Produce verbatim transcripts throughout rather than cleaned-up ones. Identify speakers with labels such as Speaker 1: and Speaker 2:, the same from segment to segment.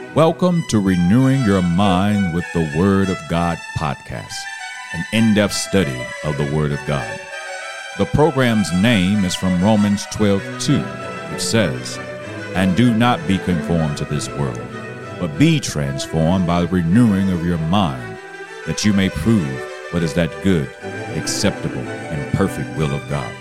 Speaker 1: Welcome to Renewing Your Mind with the Word of God podcast, an in-depth study of the Word of God. The program's name is from Romans twelve two, which says, "And do not be conformed to this world, but be transformed by the renewing of your mind, that you may prove what is that good, acceptable, and perfect will of God."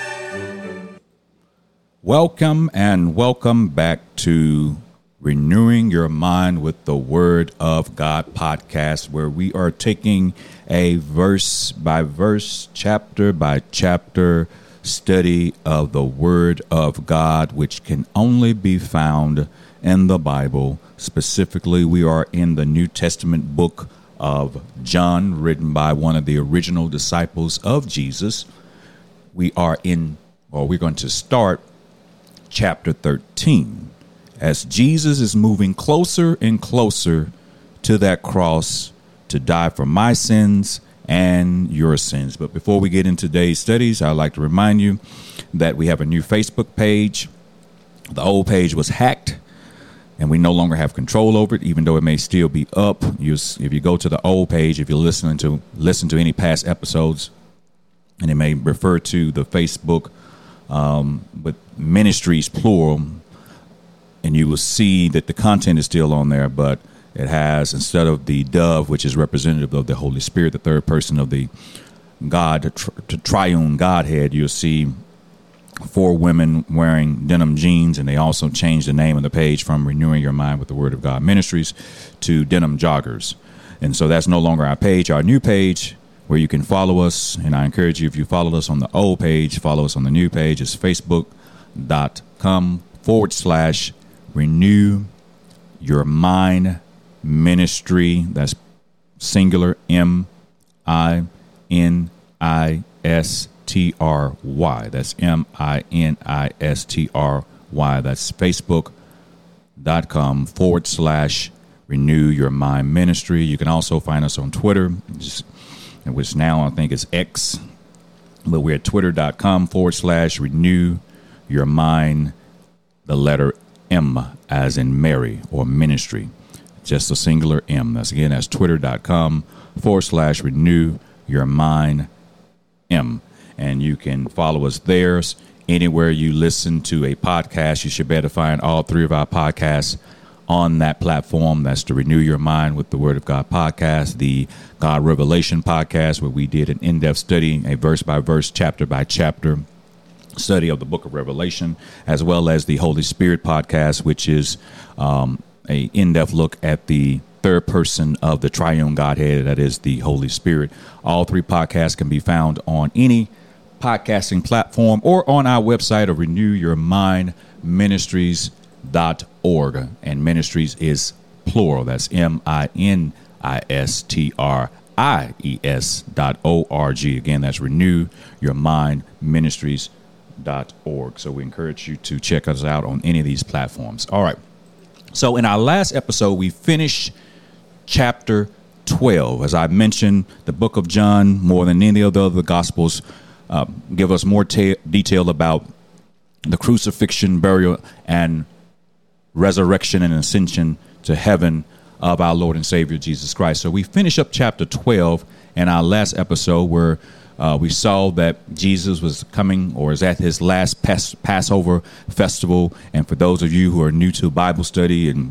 Speaker 1: Welcome and welcome back to Renewing Your Mind with the Word of God podcast, where we are taking a verse by verse, chapter by chapter study of the Word of God, which can only be found in the Bible. Specifically, we are in the New Testament book of John, written by one of the original disciples of Jesus. We are in, or we're going to start chapter thirteen. As Jesus is moving closer and closer to that cross to die for my sins and your sins. But before we get into today's studies, I'd like to remind you that we have a new Facebook page. The old page was hacked, and we no longer have control over it, even though it may still be up. You, if you go to the old page, if you're listening to listen to any past episodes, and it may refer to the Facebook um, with ministries, plural, and you will see that the content is still on there, but it has, instead of the dove, which is representative of the Holy Spirit, the third person of the God, the tri- triune Godhead, you'll see four women wearing denim jeans, and they also changed the name of the page from Renewing Your Mind with the Word of God Ministries to Denim Joggers. And so that's no longer our page. Our new page, where you can follow us, and I encourage you, if you followed us on the old page, follow us on the new page, is facebook.com forward slash Renew Your Mind Ministry. That's singular, M I N I S T R Y. That's M I N I S T R Y. That's facebook.com forward slash Renew Your Mind Ministry. You can also find us on Twitter, which now I think is X, but we're at twitter.com forward slash Renew Your Mind, the letter M as in Mary or ministry, just a singular M. That's again, that's twitter.com forward slash Renew Your Mind M. And you can follow us there. Anywhere you listen to a podcast, you should be able to find all three of our podcasts on that platform. That's the Renew Your Mind with the Word of God podcast, the God Revelation podcast, where we did an in-depth study, a verse by verse, chapter by chapter study of the book of Revelation, as well as the Holy Spirit podcast, which is um, a in-depth look at the third person of the triune Godhead, that is the Holy Spirit. All three podcasts can be found on any podcasting platform or on our website of renew your mind ministries dot org. And ministries is plural. That's M I N I S T R I E S dot O R G. Again, that's Renew Your Mind Ministries dot org. So we encourage you to check us out on any of these platforms. All right. So in our last episode, we finished chapter twelve. As I mentioned, the book of John, more than any of the other gospels, uh, give us more ta- detail about the crucifixion, burial, and resurrection and ascension to heaven of our Lord and Savior Jesus Christ. So we finish up chapter twelve in our last episode, where Uh, we saw that Jesus was coming, or is at his last Pas- Passover festival. And for those of you who are new to Bible study and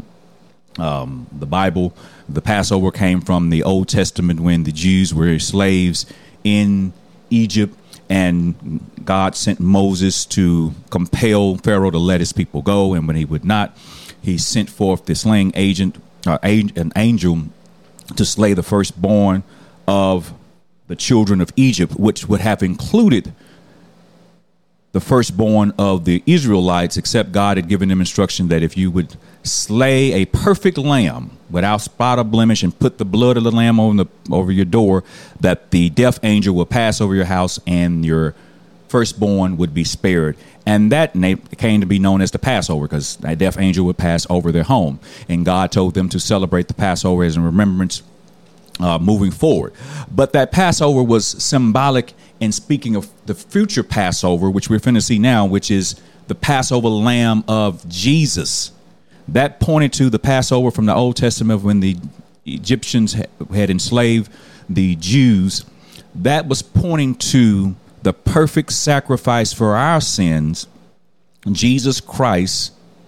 Speaker 1: um, the Bible, the Passover came from the Old Testament, when the Jews were slaves in Egypt, and God sent Moses to compel Pharaoh to let his people go. And when he would not, he sent forth the slaying agent, uh, an angel, to slay the firstborn of the children of Egypt, which would have included the firstborn of the Israelites, except God had given them instruction that if you would slay a perfect lamb without spot or blemish and put the blood of the lamb over, the, over your door, that the death angel will pass over your house and your firstborn would be spared. And that came to be known as the Passover, because a death angel would pass over their home. And God told them to celebrate the Passover as a remembrance Uh, moving forward. But that Passover was symbolic in speaking of the future Passover, which we're finna see now, which is the Passover lamb of Jesus, That pointed to the Passover from the Old Testament when the Egyptians had enslaved the Jews. That was pointing to the perfect sacrifice for our sins, Jesus Christ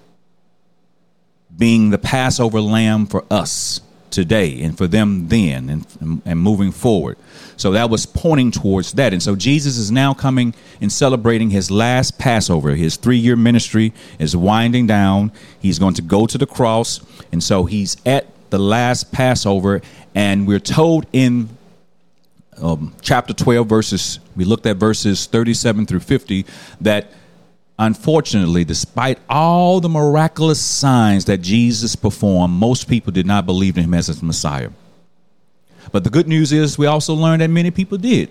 Speaker 1: being the Passover lamb for us today and for them then and, and moving forward. So that was pointing towards that. And so Jesus is now coming and celebrating his last Passover. His three-year ministry is winding down. He's going to go to the cross. And so he's at the last Passover. And we're told in um, chapter twelve, verses, we looked at verses thirty-seven through fifty, that unfortunately, despite all the miraculous signs that Jesus performed, most people did not believe in him as his Messiah. But the good news is we also learned that many people did.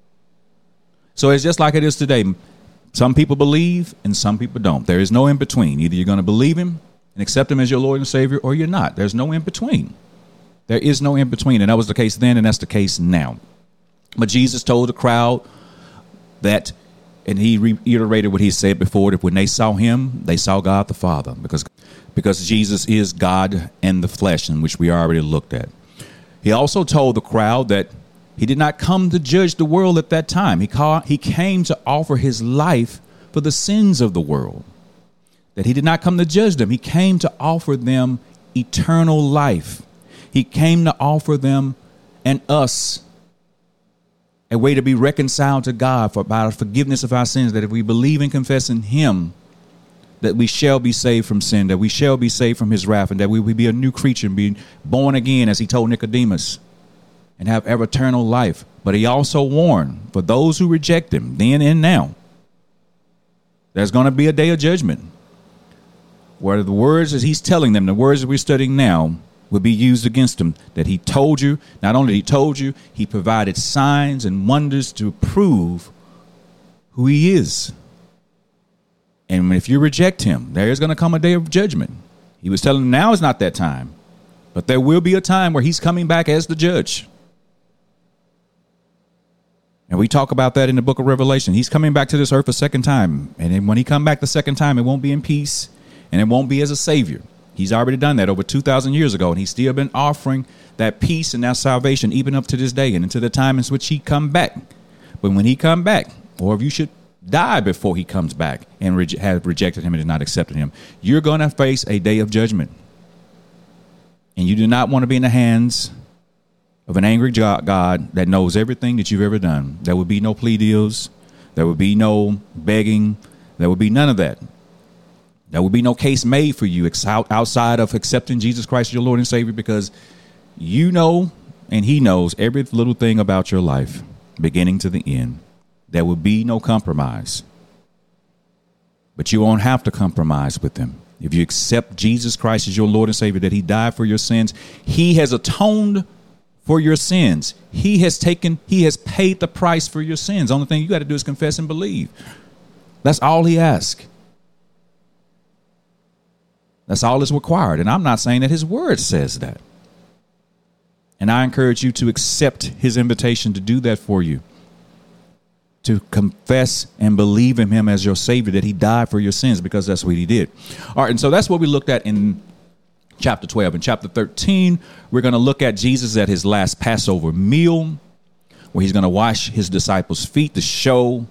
Speaker 1: So it's just like it is today. Some people believe and some people don't. There is no in between. Either you're going to believe him and accept him as your Lord and Savior, or you're not. There's no in between. There is no in between. And that was the case then, and that's the case now. But Jesus told the crowd that, and he reiterated what he said before, that when they saw him, they saw God the Father, because because Jesus is God in the flesh, in which we already looked at. He also told the crowd that he did not come to judge the world at that time. He called, he came to offer his life for the sins of the world. That he did not come to judge them. He came to offer them eternal life. He came to offer them and us a way to be reconciled to God for by the forgiveness of our sins, that if we believe and confess in him, that we shall be saved from sin, that we shall be saved from his wrath, and that we will be a new creature and be born again, as he told Nicodemus, and have ever eternal life. But he also warned for those who reject him then and now, there's going to be a day of judgment where the words that he's telling them, the words that we're studying now, will be used against him, that he told you. Not only he told you, he provided signs and wonders to prove who he is. And if you reject him, there is going to come a day of judgment. He was telling them now is not that time, but there will be a time where he's coming back as the judge. And we talk about that in the book of Revelation. He's coming back to this earth a second time. And then when he come back the second time, it won't be in peace, and it won't be as a savior. He's already done that over two thousand years ago, and he's still been offering that peace and that salvation even up to this day and into the time in which he come back. But when he come back, or if you should die before he comes back and re- have rejected him and has not accepted him, you're going to face a day of judgment. And you do not want to be in the hands of an angry God that knows everything that you've ever done. There will be no plea deals. There will be no begging. There will be none of that. There will be no case made for you outside of accepting Jesus Christ as your Lord and Savior, because you know and he knows every little thing about your life, beginning to the end. There will be no compromise. But you won't have to compromise with him. If you accept Jesus Christ as your Lord and Savior, that he died for your sins, he has atoned for your sins. He has taken, he has paid the price for your sins. The only thing you got to do is confess and believe. That's all he asks. That's all is required. And I'm not saying that his word says that. And I encourage you to accept his invitation to do that for you, to confess and believe in him as your Savior, that he died for your sins, because that's what he did. All right. And so that's what we looked at in chapter twelve. In chapter thirteen, we're going to look at Jesus at his last Passover meal, where he's going to wash his disciples' feet to show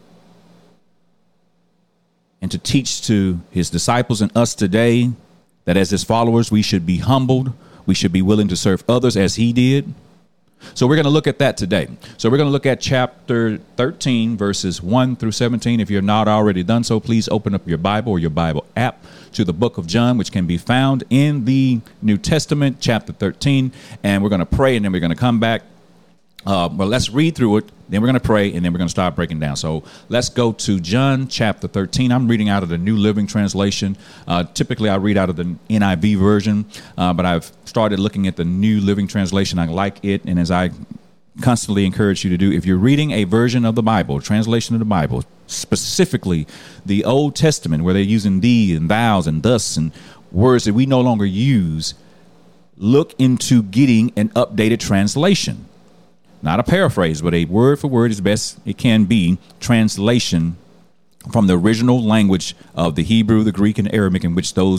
Speaker 1: and to teach to his disciples and us today that as his followers, we should be humbled. We should be willing to serve others as he did. So we're going to look at that today. So we're going to look at chapter thirteen, verses one through seventeen. If you're not already done so, please open up your Bible or your Bible app to the book of John, which can be found in the New Testament, chapter thirteen. And we're going to pray, and then we're going to come back. Uh, well, let's read through it. Then we're going to pray, and then we're going to start breaking down. So let's go to John chapter thirteen. I'm reading out of the New Living Translation. Uh, typically, I read out of the N I V version, uh, but I've started looking at the New Living Translation. I like it, and as I constantly encourage you to do, if you're reading a version of the Bible, translation of the Bible, specifically the Old Testament, where they're using thee and thous and thus and words that we no longer use, look into getting an updated translation. Not a paraphrase, but a word for word, as best it can be, translation from the original language of the Hebrew, the Greek, and Arabic in which those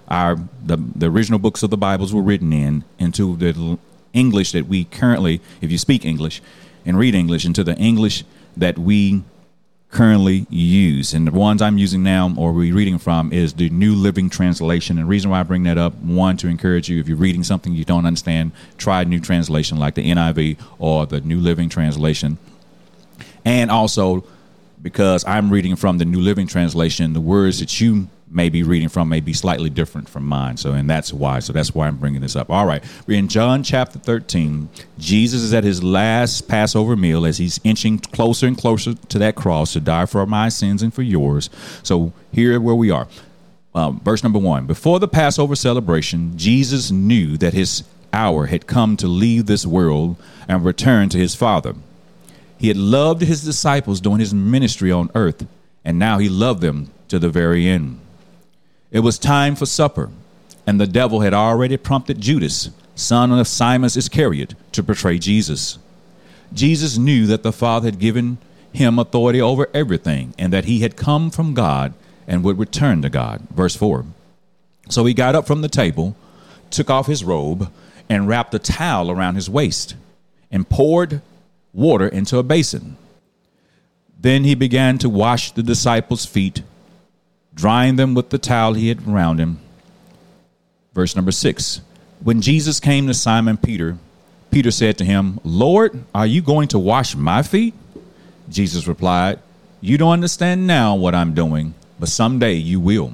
Speaker 1: our the, the original books of the Bibles were written in into the English that we currently, if you speak English and read English, into the English that we currently use. And the ones I'm using now or we're reading from is the New Living Translation. And the reason why I bring that up, one, to encourage you, if you're reading something you don't understand, try a new translation like the N I V or the New Living Translation. And also, because I'm reading from the New Living Translation, the words that you may be reading from may be slightly different from mine. So, and that's why. So that's why I'm bringing this up. All right. We're in John chapter thirteen. Jesus is at his last Passover meal as he's inching closer and closer to that cross to die for my sins and for yours. So here where we are. Um, verse number one. Before the Passover celebration, Jesus knew that his hour had come to leave this world and return to his Father. He had loved his disciples during his ministry on earth, and now he loved them to the very end. It was time for supper, and the devil had already prompted Judas, son of Simon Iscariot, to betray Jesus. Jesus knew that the Father had given him authority over everything, and that he had come from God and would return to God. Verse four. So he got up from the table, took off his robe, and wrapped a towel around his waist, and poured water into a basin. Then he began to wash the disciples' feet, drying them with the towel he had around him. Verse number six. When Jesus came to Simon Peter, Peter said to him, Lord, are you going to wash my feet? Jesus replied, you don't understand now what I'm doing, but someday you will.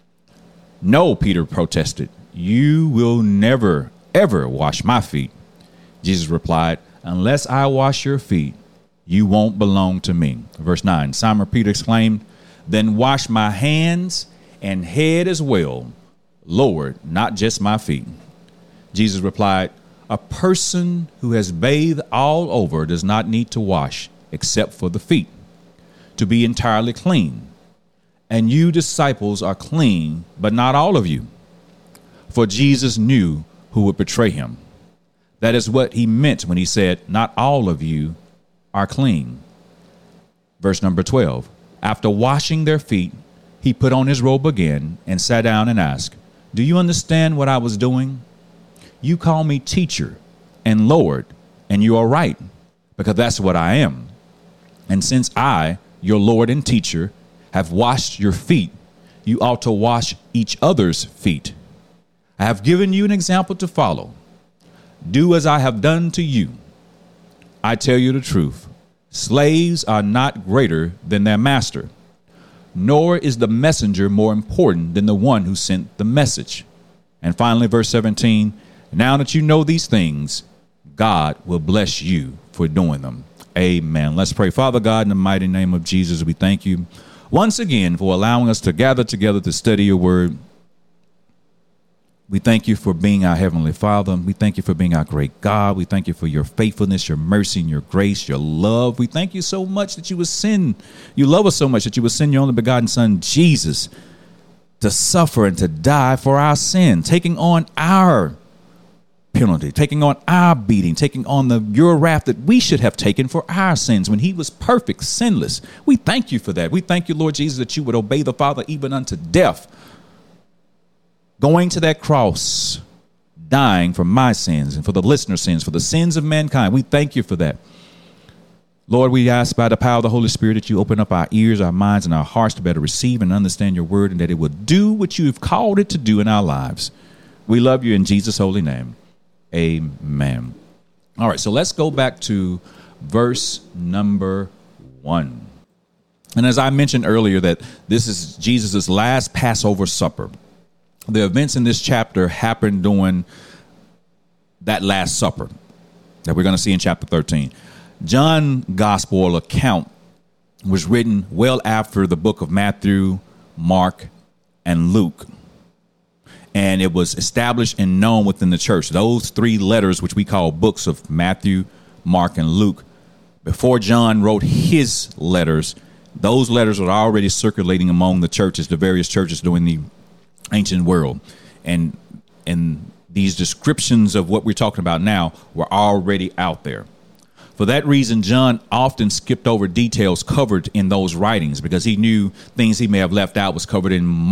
Speaker 1: No, Peter protested, you will never, ever wash my feet. Jesus replied, unless I wash your feet, you won't belong to me. Verse nine. Simon Peter exclaimed, then wash my hands and head as well, Lord, not just my feet. Jesus replied, a person who has bathed all over does not need to wash except for the feet, to be entirely clean. And you disciples are clean, but not all of you. For Jesus knew who would betray him. That is what he meant when he said, not all of you are clean. Verse number twelve. After washing their feet, he put on his robe again and sat down and asked, do you understand what I was doing? You call me teacher and Lord, and you are right, because that's what I am. And since I, your Lord and teacher, have washed your feet, you ought to wash each other's feet. I have given you an example to follow. Do as I have done to you. I tell you the truth. Slaves are not greater than their master, nor is the messenger more important than the one who sent the message. And finally, verse seventeen, now that you know these things, God will bless you for doing them. Amen. Let's pray. Father God, in the mighty name of Jesus, we thank you once again for allowing us to gather together to study your word. We thank you for being our Heavenly Father. We thank you for being our great God. We thank you for your faithfulness, your mercy, and your grace, your love. We thank you so much that you would send, you love us so much that you would send your only begotten Son, Jesus, to suffer and to die for our sin, taking on our penalty, taking on our beating, taking on the your wrath that we should have taken for our sins when he was perfect, sinless. We thank you for that. We thank you, Lord Jesus, that you would obey the Father even unto death, going to that cross, dying for my sins and for the listener's sins, for the sins of mankind. We thank you for that. Lord, we ask by the power of the Holy Spirit that you open up our ears, our minds, and our hearts to better receive and understand your word, and that it will do what you have called it to do in our lives. We love you in Jesus' holy name. Amen. All right, so let's go back to verse number one. And as I mentioned earlier, that this is Jesus' last Passover supper. The events in this chapter happened during that Last Supper that we're going to see in chapter thirteen. John's gospel account was written well after the book of Matthew, Mark, and Luke. And it was established and known within the church. Those three letters, which we call books of Matthew, Mark, and Luke, before John wrote his letters, those letters were already circulating among the churches, the various churches during the ancient world, and and these descriptions of what we're talking about now were already out there. For that reason, John often skipped over details covered in those writings because he knew things he may have left out was covered in Mark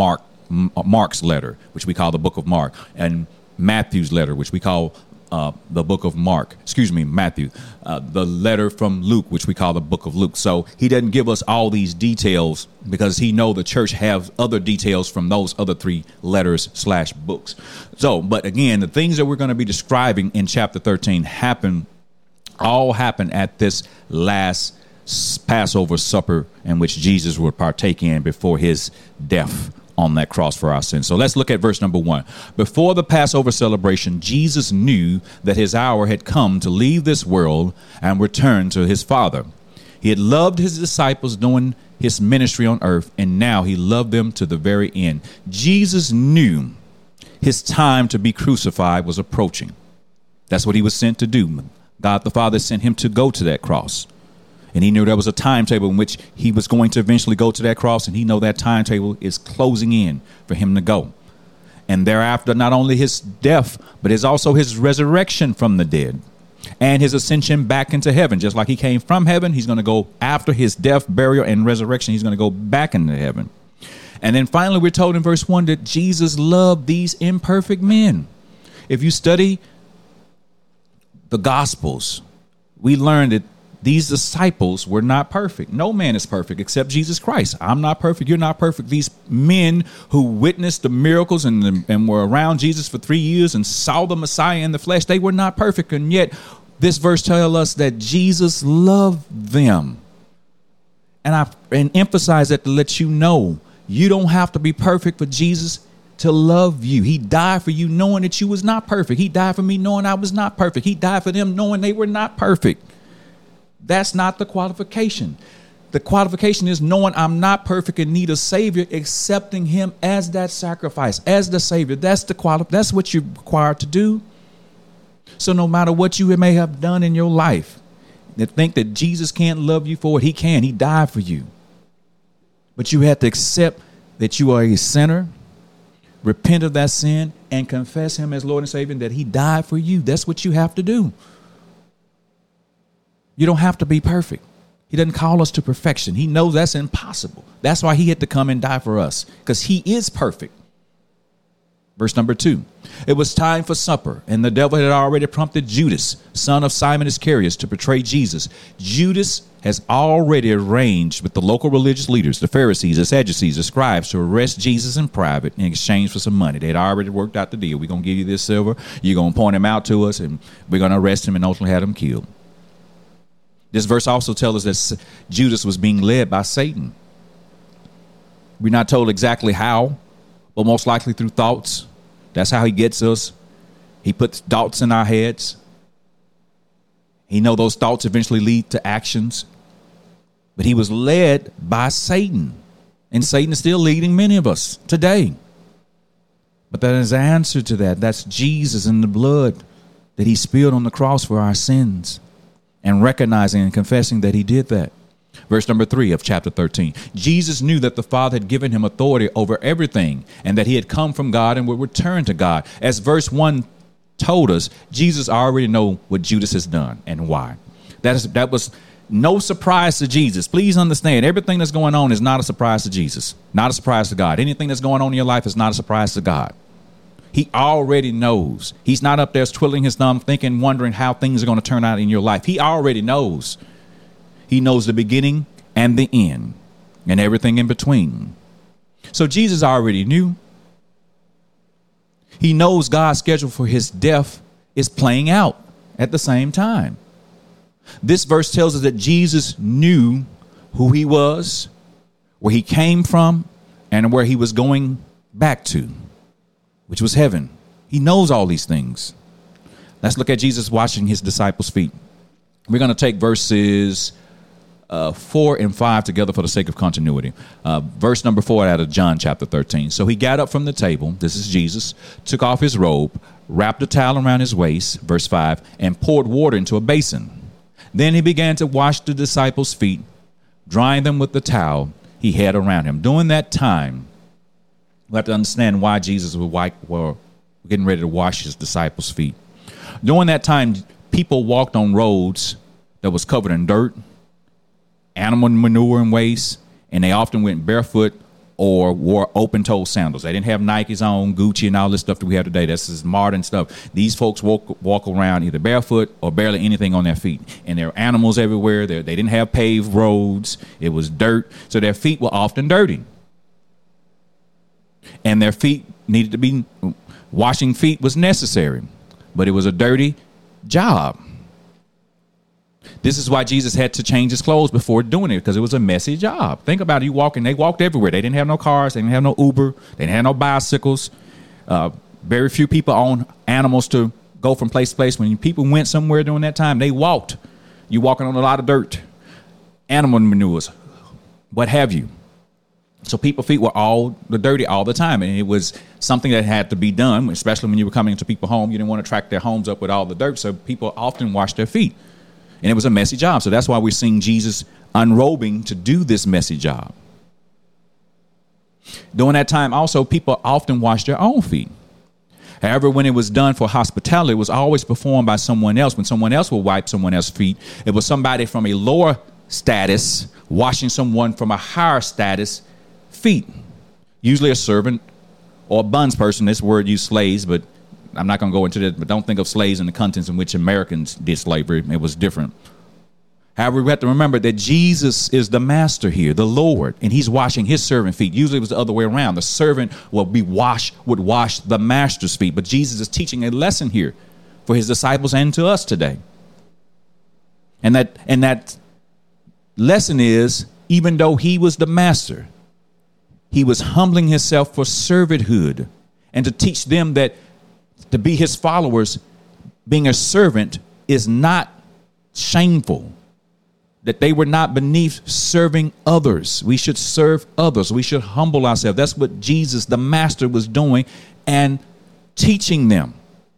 Speaker 1: Mark's letter, which we call the book of Mark, and Matthew's letter, which we call uh, the book of Mark. Excuse me, Matthew. Uh, the letter from Luke, which we call the book of Luke. So he doesn't give us all these details because he know the church has other details from those other three letters slash books. So, but again, the things that we're going to be describing in chapter thirteen happen, all happen at this last Passover supper in which Jesus would partake in before his death on that cross for our sins. So let's look at verse number one. Before the Passover celebration, Jesus knew that his hour had come to leave this world and return to his Father. He had loved his disciples during his ministry on earth, and now he loved them to the very end. Jesus knew his time to be crucified was approaching. That's what he was sent to do. God the Father sent him to go to that cross. And he knew there was a timetable in which he was going to eventually go to that cross. And he know that timetable is closing in for him to go. And thereafter, not only his death, but it's also his resurrection from the dead and his ascension back into heaven. Just like he came from heaven, he's going to go after his death, burial, and resurrection. He's going to go back into heaven. And then finally, we're told in verse one that Jesus loved these imperfect men. If you study the Gospels, we learn that these disciples were not perfect. No man is perfect except Jesus Christ. I'm not perfect. You're not perfect. These men who witnessed the miracles and, the, and were around Jesus for three years and saw the Messiah in the flesh, they were not perfect. And yet this verse tells us that Jesus loved them. And I and emphasize that to let you know, you don't have to be perfect for Jesus to love you. He died for you knowing that you was not perfect. He died for me knowing I was not perfect. He died for them knowing they were not perfect. That's not the qualification. The qualification is knowing I'm not perfect and need a Savior, accepting him as that sacrifice, as the Savior. That's the quali- That's what you're required to do. So no matter what you may have done in your life, to think that Jesus can't love you for it, he can. He died for you. But you have to accept that you are a sinner, repent of that sin, and confess him as Lord and Savior, that he died for you. That's what you have to do. You don't have to be perfect. He doesn't call us to perfection. He knows that's impossible. That's why he had to come and die for us, because he is perfect. Verse number two, it was time for supper, and the devil had already prompted Judas, son of Simon Iscariot, to betray Jesus. Judas has already arranged with the local religious leaders, the Pharisees, the Sadducees, the scribes, to arrest Jesus in private in exchange for some money. They'd already worked out the deal. We're going to give you this silver. You're going to point him out to us, and we're going to arrest him and ultimately have him killed. This verse also tells us that Judas was being led by Satan. We're not told exactly how, but most likely through thoughts. That's how he gets us. He puts thoughts in our heads. He knows those thoughts eventually lead to actions. But he was led by Satan. And Satan is still leading many of us today. But that is the answer to that. That's Jesus and the blood that he spilled on the cross for our sins. And recognizing and confessing that he did that. Verse number three of chapter thirteen. Jesus knew that the Father had given him authority over everything and that he had come from God and would return to God. As verse one told us, Jesus already know what Judas has done and why. That is, that was no surprise to Jesus. Please understand, everything that's going on is not a surprise to Jesus. Not a surprise to God. Anything that's going on in your life is not a surprise to God. He already knows. He's not up there twiddling his thumb, thinking, wondering how things are going to turn out in your life. He already knows. He knows the beginning and the end and everything in between. So Jesus already knew. He knows God's schedule for his death is playing out at the same time. This verse tells us that Jesus knew who he was, where he came from, and where he was going back to, which was heaven. He knows all these things. Let's look at Jesus washing his disciples' feet. We're going to take verses uh, four and five together for the sake of continuity. Uh, verse number four out of John chapter thirteen. So he got up from the table, this is Jesus, took off his robe, wrapped a towel around his waist, verse five, and poured water into a basin. Then he began to wash the disciples' feet, drying them with the towel he had around him. During that time, we have to understand why Jesus was white, well, getting ready to wash his disciples' feet. During that time, people walked on roads that was covered in dirt, animal manure and waste, and they often went barefoot or wore open-toe sandals. They didn't have Nikes on, Gucci, and all this stuff that we have today. This is modern stuff. These folks walk walk around either barefoot or barely anything on their feet. And there are animals everywhere. They're, they didn't have paved roads. It was dirt. So their feet were often dirty. And their feet needed to be, washing feet was necessary. But it was a dirty job. This is why Jesus had to change his clothes before doing it, because it was a messy job. Think about it. You walking, they walked everywhere. They didn't have no cars. They didn't have no Uber. They didn't have no bicycles. Uh, very few people own animals to go from place to place. When people went somewhere during that time, they walked. You walking on a lot of dirt, animal manures, what have you. So people's feet were all the dirty all the time. And it was something that had to be done, especially when you were coming into people's home. You didn't want to track their homes up with all the dirt. So people often washed their feet. And it was a messy job. So that's why we're seeing Jesus unrobing to do this messy job. During that time, also, people often washed their own feet. However, when it was done for hospitality, it was always performed by someone else. When someone else would wipe someone else's feet, it was somebody from a lower status washing someone from a higher status feet. Usually a servant or a buns person. This word used slaves, but I'm not going to go into that, but don't think of slaves in the contexts in which Americans did slavery. It was different. However, we have to remember that Jesus is the master here, the Lord, and he's washing his servant feet. Usually it was the other way around. The servant would be wash, would wash the master's feet. But Jesus is teaching a lesson here for his disciples and to us today. And that, and that lesson is, even though he was the master, he was humbling himself for servanthood and to teach them that to be his followers, being a servant is not shameful, that they were not beneath serving others. We should serve others. We should humble ourselves. That's what Jesus, the master, was doing and teaching them.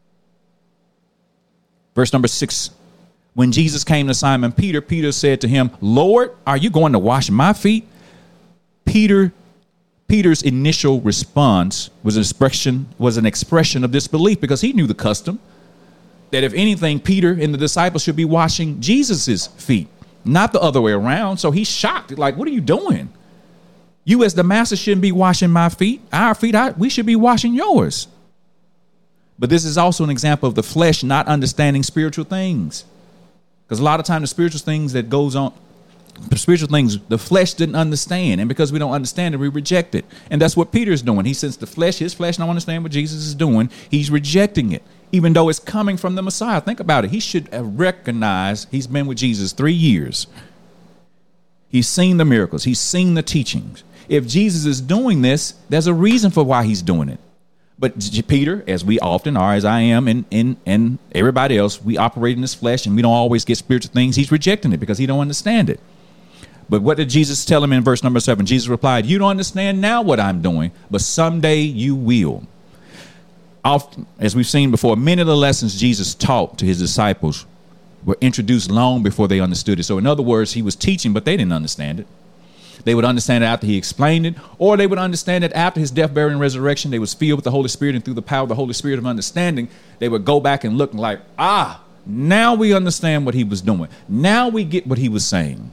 Speaker 1: Verse number six, when Jesus came to Simon Peter, Peter said to him, Lord, are you going to wash my feet? Peter Peter's initial response was an expression was an expression of disbelief, because he knew the custom that if anything, Peter and the disciples should be washing Jesus's feet, not the other way around. So he's shocked. Like, what are you doing? You as the master shouldn't be washing my feet. Our feet, I, we should be washing yours. But this is also an example of the flesh not understanding spiritual things, because a lot of times the spiritual things that goes on, the spiritual things, the flesh didn't understand. And because we don't understand it, we reject it. And that's what Peter's doing. He says the flesh, his flesh don't understand what Jesus is doing. He's rejecting it, even though it's coming from the Messiah. Think about it. He should have recognized he's been with Jesus three years. He's seen the miracles. He's seen the teachings. If Jesus is doing this, there's a reason for why he's doing it. But Peter, as we often are, as I am, and, and, and everybody else, we operate in this flesh and we don't always get spiritual things. He's rejecting it because he don't understand it. But what did Jesus tell him in verse number seven? Jesus replied, you don't understand now what I'm doing, but someday you will. Often, as we've seen before, many of the lessons Jesus taught to his disciples were introduced long before they understood it. So in other words, he was teaching, but they didn't understand it. They would understand it after he explained it, or they would understand it after his death, burial, and resurrection. They was filled with the Holy Spirit, and through the power of the Holy Spirit of understanding, they would go back and look like, ah, now we understand what he was doing. Now we get what he was saying.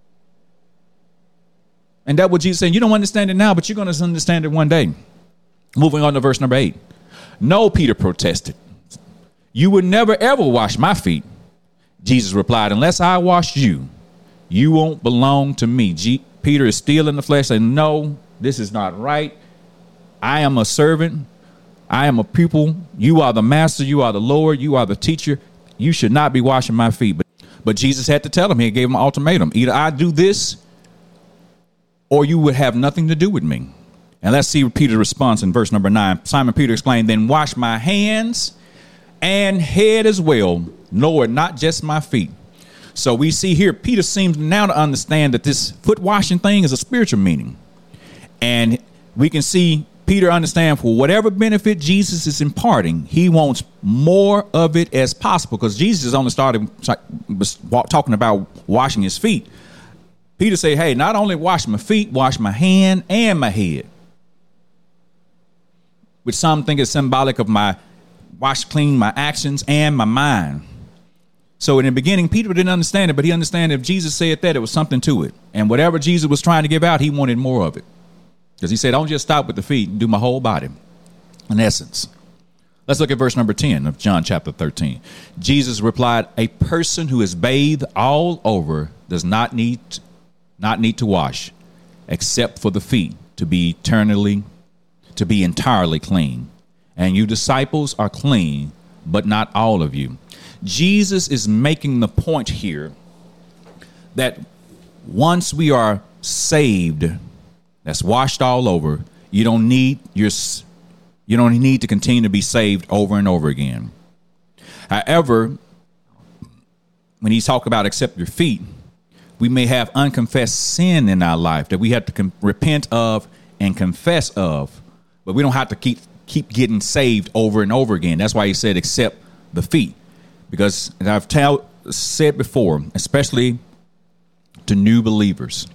Speaker 1: And that's what Jesus said. You don't understand it now, but you're going to understand it one day. Moving on to verse number eight. No, Peter protested. You would never, ever wash my feet. Jesus replied, unless I wash you, you won't belong to me. G- Peter is still in the flesh saying, no, this is not right. I am a servant. I am a pupil. You are the master. You are the Lord. You are the teacher. You should not be washing my feet. But, but Jesus had to tell him. He gave him an ultimatum. Either I do this, or you would have nothing to do with me. And let's see Peter's response in verse number nine. Simon Peter explained, then wash my hands and head as well, Lord, not just my feet. So we see here, Peter seems now to understand that this foot washing thing is a spiritual meaning. And we can see Peter understand for whatever benefit Jesus is imparting, he wants more of it as possible, because Jesus only started talking about washing his feet. Peter said, hey, not only wash my feet, wash my hand and my head, which some think is symbolic of my wash clean my actions and my mind. So in the beginning, Peter didn't understand it, but he understood if Jesus said that, it was something to it. And whatever Jesus was trying to give out, he wanted more of it. Because he said, don't just stop with the feet, do my whole body. In essence. Let's look at verse number ten of John chapter thirteen. Jesus replied, a person who is bathed all over does not need, not need to wash, except for the feet, to be eternally, to be entirely clean. And you disciples are clean, but not all of you. Jesus is making the point here that once we are saved, that's washed all over, you don't need your you don't need to continue to be saved over and over again. However, when he's talking about except your feet, we may have unconfessed sin in our life that we have to com- repent of and confess of, but we don't have to keep keep getting saved over and over again. That's why he said except the feet, because as I've tell, said before, especially to new believers,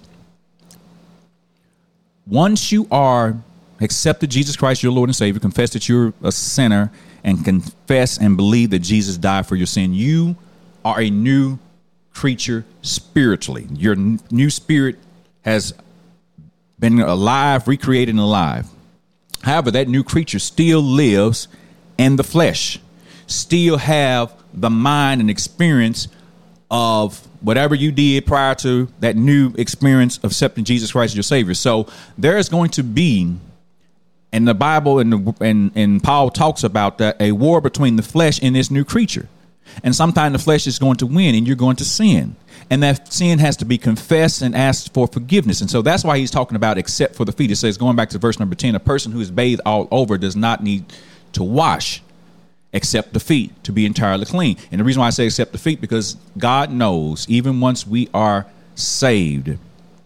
Speaker 1: once you are accepted Jesus Christ, your Lord and Savior, confess that you're a sinner, and confess and believe that Jesus died for your sin, you are a new creature spiritually. Your n- new spirit has been alive, recreated and alive. However, that new creature still lives in the flesh, still have the mind and experience of whatever you did prior to that new experience of accepting Jesus Christ as your Savior. So there is going to be, in the Bible and, and, and Paul talks about that, a war between the flesh and this new creature. And sometimes the flesh is going to win and you're going to sin. And that sin has to be confessed and asked for forgiveness. And so that's why he's talking about except for the feet. It says, going back to verse number ten, a person who is bathed all over does not need to wash except the feet to be entirely clean. And the reason why I say except the feet, because God knows even once we are saved,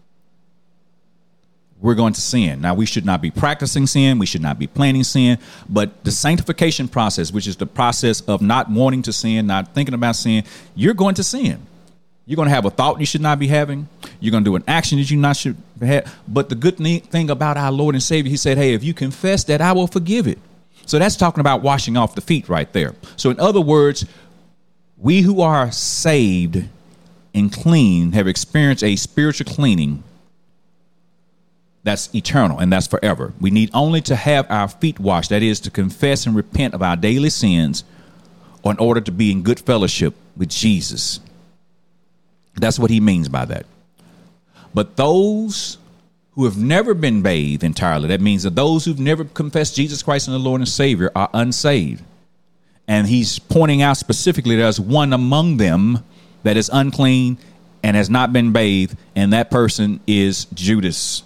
Speaker 1: we're going to sin. Now, we should not be practicing sin. We should not be planning sin. But the sanctification process, which is the process of not wanting to sin, not thinking about sin, you're going to sin. You're going to have a thought you should not be having. You're going to do an action that you not should have. But the good thing about our Lord and Savior, he said, hey, if you confess that, I will forgive it. So that's talking about washing off the feet right there. So in other words, we who are saved and clean have experienced a spiritual cleaning that's eternal and that's forever. We need only to have our feet washed, that is to confess and repent of our daily sins in order to be in good fellowship with Jesus. That's what he means by that. But those who have never been bathed entirely, that means that those who've never confessed Jesus Christ as the Lord and Savior are unsaved. And he's pointing out specifically there's one among them that is unclean and has not been bathed, and that person is Judas.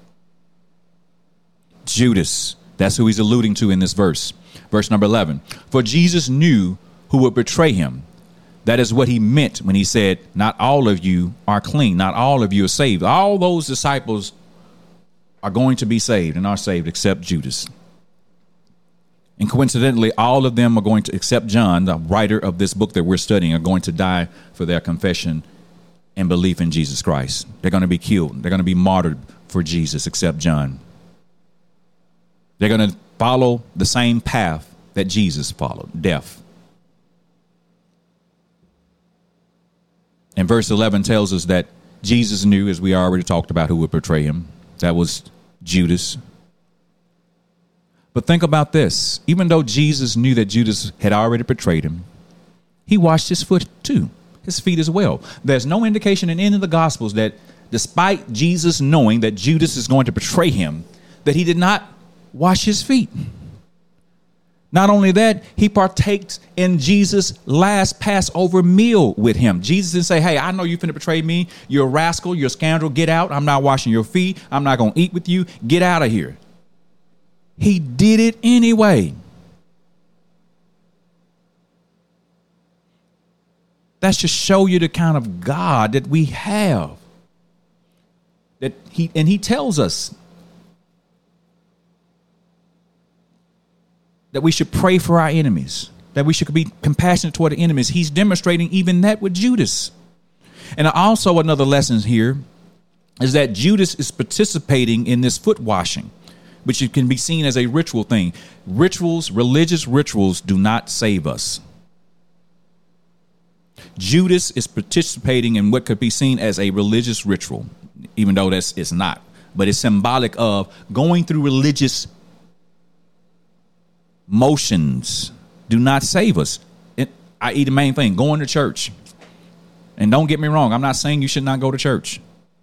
Speaker 1: Judas. That's who he's alluding to in this verse. Verse number eleven. For Jesus knew who would betray him. That is what he meant when he said, not all of you are clean. Not all of you are saved. All those disciples are going to be saved and are saved except Judas. And coincidentally, all of them are going to, except John, the writer of this book that we're studying, are going to die for their confession and belief in Jesus Christ. They're going to be killed. They're going to be martyred for Jesus, except John. They're going to follow the same path that Jesus followed, death. And verse eleven tells us that Jesus knew, as we already talked about, who would betray him. That was Judas. But think about this. Even though Jesus knew that Judas had already betrayed him, he washed his foot too, his feet as well. There's no indication in any of the Gospels that despite Jesus knowing that Judas is going to betray him, that he did not wash his feet. Not only that, he partakes in Jesus' last Passover meal with him. Jesus didn't say, hey, I know you're finna betray me. You're a rascal. You're a scoundrel. Get out. I'm not washing your feet. I'm not going to eat with you. Get out of here. He did it anyway. That's to show you the kind of God that we have. That he and he tells us that we should pray for our enemies, that we should be compassionate toward the enemies. He's demonstrating even that with Judas. And also another lesson here is that Judas is participating in this foot washing, which can be seen as a ritual thing. Rituals, religious rituals do not save us. Judas is participating in what could be seen as a religious ritual, even though that's it's not. but it's symbolic of going through religious motions do not save us. It, that is the main thing, going to church. And don't get me wrong, I'm not saying you should not go to church.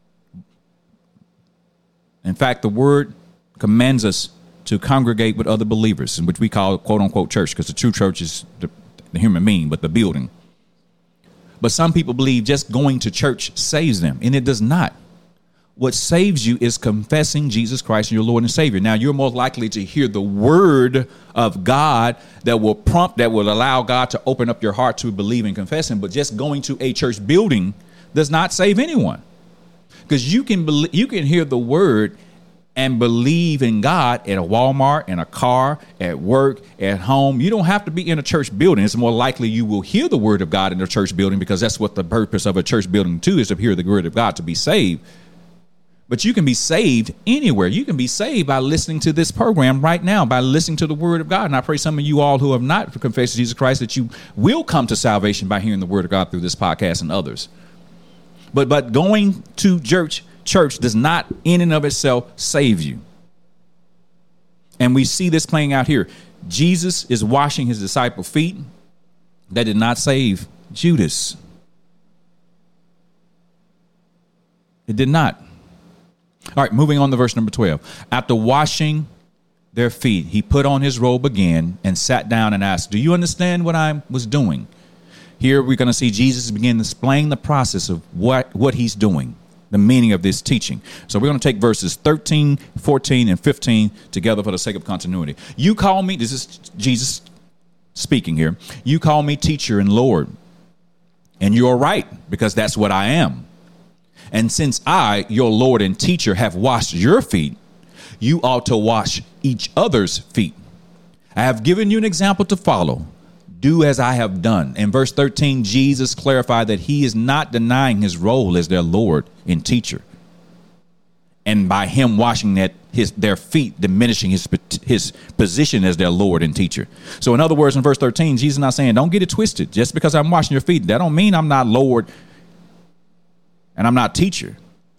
Speaker 1: In fact, the word commands us to congregate with other believers, which we call quote unquote church, because the true church is the, the human being, but the building. But some people believe just going to church saves them, and it does not. What saves you is confessing Jesus Christ as your Lord and Savior. Now, you're more likely to hear the word of God that will prompt, that will allow God to open up your heart to believe and confess Him. But just going to a church building does not save anyone, because you can believe, you can hear the word and believe in God at a Walmart, in a car, at work, at home. You don't have to be in a church building. It's more likely you will hear the word of God in a church building, because that's what the purpose of a church building too is, to hear the word of God, to be saved. But you can be saved anywhere. You can be saved by listening to this program right now, by listening to the word of God. And I pray some of you all who have not confessed Jesus Christ, that you will come to salvation by hearing the word of God through this podcast and others. But but going to church church does not in and of itself save you. And we see this playing out here. Jesus is washing his disciples' feet. That did not save Judas. It did not. All right, moving on to verse number twelve. After washing their feet, he put on his robe again and sat down and asked, do you understand what I was doing? Here we're going to see Jesus begin to explain the process of what, what he's doing, the meaning of this teaching. So we're going to take verses thirteen, fourteen, and fifteen together for the sake of continuity. You call me, this is Jesus speaking here, you call me teacher and Lord, and you're right, because that's what I am. And since I, your Lord and teacher, have washed your feet, you ought to wash each other's feet. I have given you an example to follow. Do as I have done. In verse thirteen, Jesus clarified that he is not denying his role as their Lord and teacher. And by him washing that his their feet, diminishing his, his position as their Lord and teacher. So in other words, in verse thirteen, Jesus is not saying, don't get it twisted. Just because I'm washing your feet, that don't mean I'm not Lord and I'm not teacher.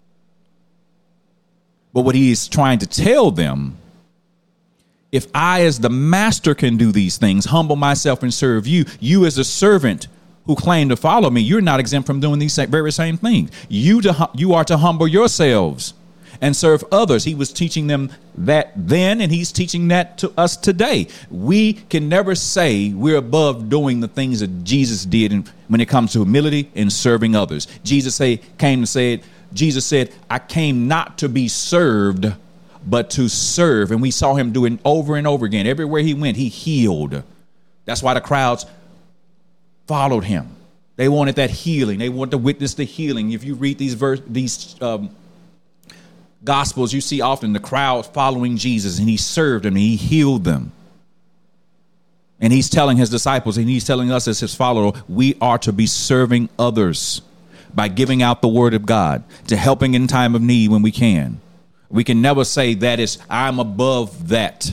Speaker 1: But what he is trying to tell them, if I as the master can do these things, humble myself and serve you, you as a servant who claim to follow me, you're not exempt from doing these very same things. You to, you are to humble yourselves and serve others. He was teaching them that then, and he's teaching that to us today. We can never say we're above doing the things that Jesus did in, when it comes to humility and serving others. Jesus say, came to say it. Jesus said, I came not to be served, but to serve. And we saw him doing over and over again. Everywhere he went, he healed. That's why the crowds followed him. They wanted that healing. They wanted to witness the healing. If you read these verse, these um, Gospels, you see often the crowd following Jesus, and he served them and he healed them. And he's telling his disciples, and he's telling us as his follower, we are to be serving others by giving out the word of God, to helping in time of need when we can. We can never say that is, I'm above that.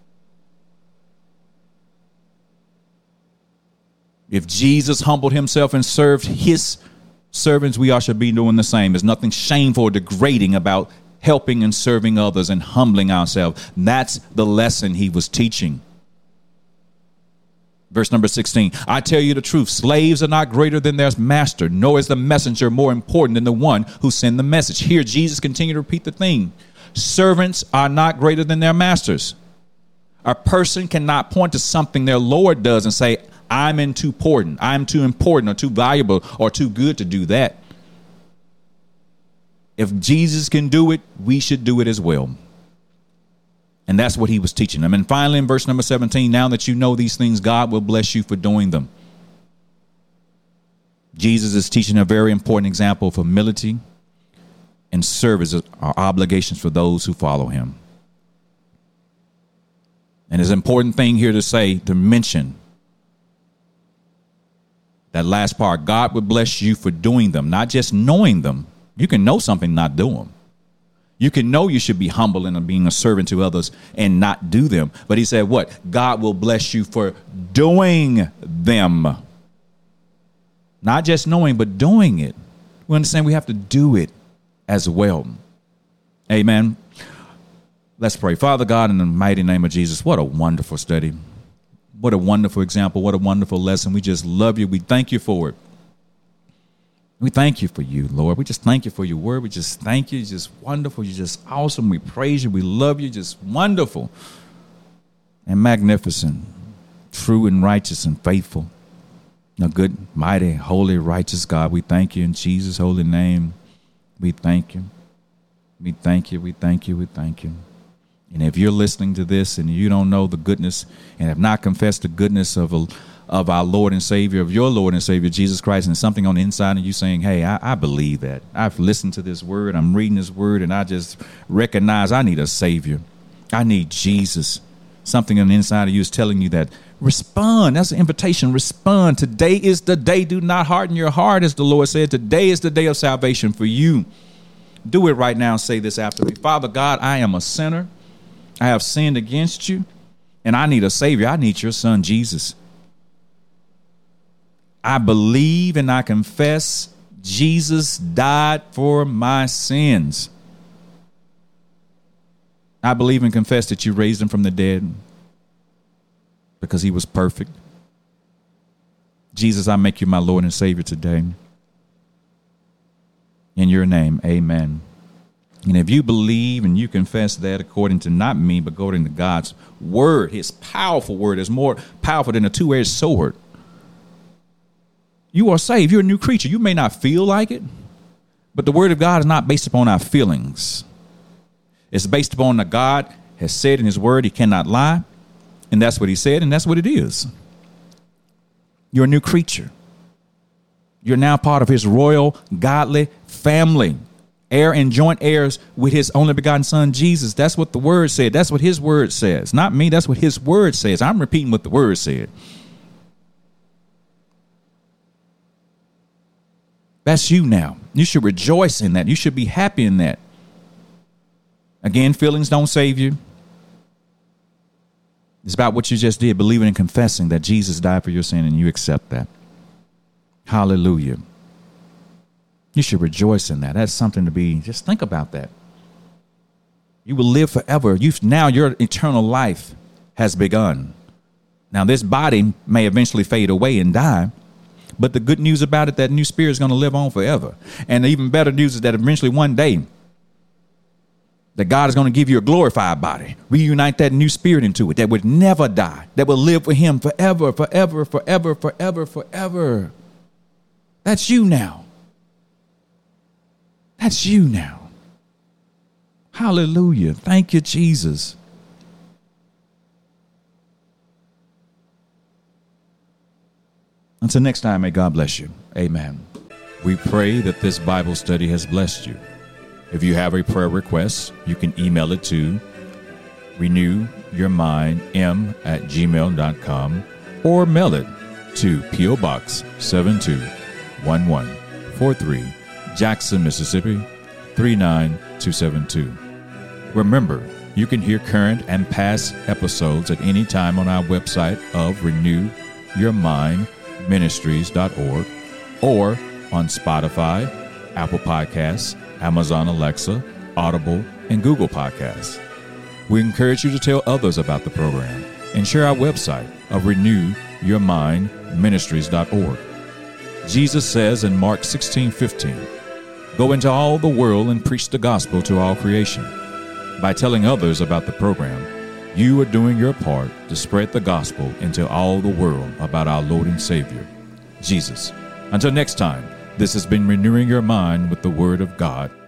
Speaker 1: If Jesus humbled himself and served his servants, we all should be doing the same. There's nothing shameful or degrading about helping and serving others and humbling ourselves. That's the lesson he was teaching. Verse number sixteen, I tell you the truth, slaves are not greater than their master, nor is the messenger more important than the one who sent the message. Here, Jesus continued to repeat the thing. Servants are not greater than their masters. A person cannot point to something their Lord does and say, I'm in too important, I'm too important or too valuable or too good to do that. If Jesus can do it, we should do it as well. And that's what he was teaching them. And finally, in verse number seventeen, now that you know these things, God will bless you for doing them. Jesus is teaching a very important example of humility and service are obligations for those who follow him. And it's an important thing here to say, to mention that last part, God would bless you for doing them, not just knowing them. You can know something, not do them. You can know you should be humble and being a servant to others and not do them. But he said what? God will bless you for doing them. Not just knowing, but doing it. We understand we have to do it as well. Amen. Let's pray. Father God, in the mighty name of Jesus, what a wonderful study. What a wonderful example. What a wonderful lesson. We just love you. We thank you for it. We thank you for you, Lord. We just thank you for your word. We just thank you. You're just wonderful. You're just awesome. We praise you. We love you. Just wonderful and magnificent, true and righteous and faithful. A good, mighty, holy, righteous God. We thank you in Jesus' holy name. We thank you. We thank you. We thank you. We thank you. And if you're listening to this and you don't know the goodness and have not confessed the goodness of a, of our Lord and Savior, of your Lord and Savior, Jesus Christ, and something on the inside of you saying, hey, I, I believe that. I've listened to this word. I'm reading this word, and I just recognize I need a Savior. I need Jesus. Something on the inside of you is telling you that. Respond. That's an invitation. Respond. Today is the day. Do not harden your heart, as the Lord said. Today is the day of salvation for you. Do it right now and say this after me. Father God, I am a sinner. I have sinned against you, and I need a Savior. I need your Son, Jesus. I believe and I confess Jesus died for my sins. I believe and confess that you raised him from the dead because he was perfect. Jesus, I make you my Lord and Savior today. In your name, amen. And if you believe and you confess that according to not me, but according to God's word, his powerful word is more powerful than a two-edged sword. You are saved. You're a new creature. You may not feel like it, but the word of God is not based upon our feelings. It's based upon that God has said in his word he cannot lie. And that's what he said, and that's what it is. You're a new creature. You're now part of his royal, godly family. Heir and joint heirs with his only begotten Son, Jesus. That's what the word said. That's what his word says. Not me. That's what his word says. I'm repeating what the word said. That's you now. You should rejoice in that. You should be happy in that. Again, feelings don't save you. It's about what you just did, believing and confessing that Jesus died for your sin, and you accept that. Hallelujah. You should rejoice in that. That's something to be, just think about that. You will live forever. You've, now your eternal life has begun. Now this body may eventually fade away and die, but the good news about it, that new spirit is going to live on forever. And the even better news is that eventually one day, that God is going to give you a glorified body, reunite that new spirit into it, that would never die, that will live for him forever, forever, forever, forever, forever. That's you now. That's you now. Hallelujah. Thank you, Jesus. Until next time, may God bless you. Amen. We pray that this Bible study has blessed you. If you have a prayer request, you can email it to renewyourmindm at gmail dot com or mail it to P O Box seven two one one four three, Jackson, Mississippi three nine two seven two. Remember, you can hear current and past episodes at any time on our website of renew your mind ministries dot org or on Spotify, Apple Podcasts, Amazon Alexa, Audible, and Google Podcasts. We encourage you to tell others about the program and share our website of renew your mind ministries dot org. Jesus says in Mark sixteen fifteen, "Go into all the world and preach the gospel to all creation." By telling others about the program, you are doing your part to spread the gospel into all the world about our Lord and Savior, Jesus. Until next time, this has been Renewing Your Mind with the Word of God.